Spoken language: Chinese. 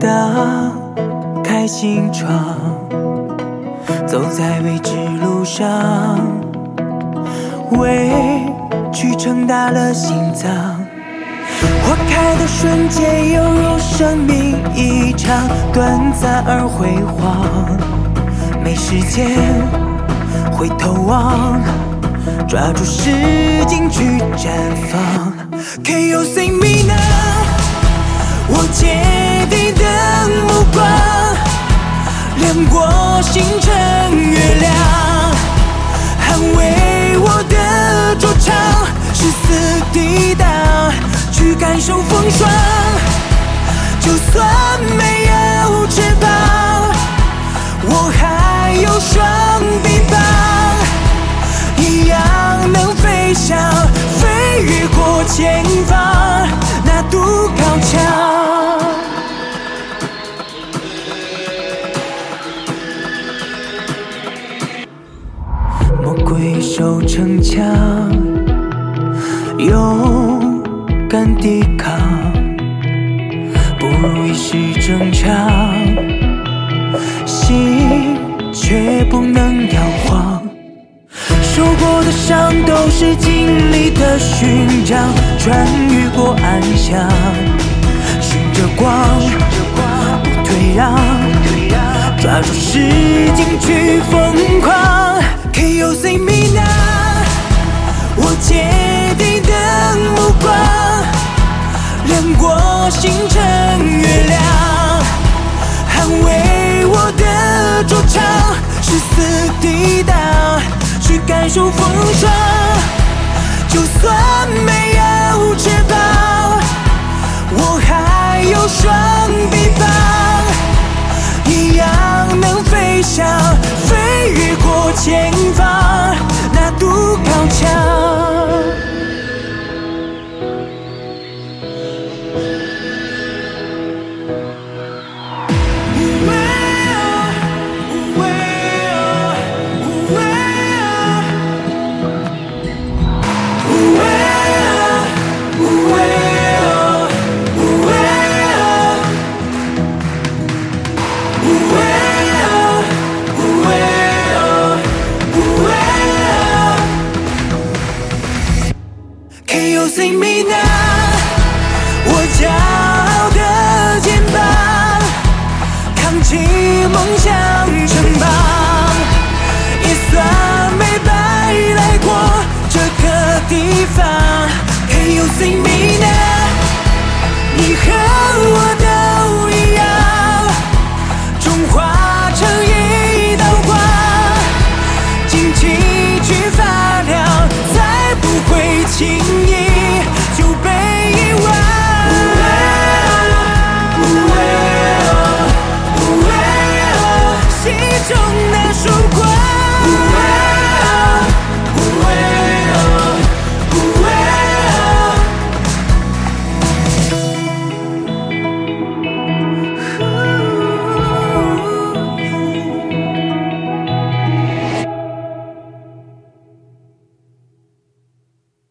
打开心窗，走在未知路上，委屈撑大了心脏。花开的瞬间，犹如生命一场短暂而辉煌。没时间回头望，抓住时间去绽放。Can you see me now？ 我坚定的目光，亮过星辰月亮，捍卫我的主场，誓死抵挡，去感受风霜。就算没有翅膀，我还有双臂膀，一样能飞翔，飞越过前方那堵高墙。魔鬼守城墙，勇敢抵抗，不如一时争吵，心却不能摇晃。受过的伤都是经历的勋章，穿越过暗巷，循着光，不退让，抓住时间去疯狂。Can you see me now？ 我坚定的目光，亮过星辰月亮，捍卫我的主场，誓死抵挡，去感受风霜。就算没有翅膀，我还有双臂膀，一样能飞翔，飞越过前方那堵高墙。Can you see me now？ 我骄傲的肩膀，扛起梦想翅膀，也算没白来过这个地方。Can you see me now？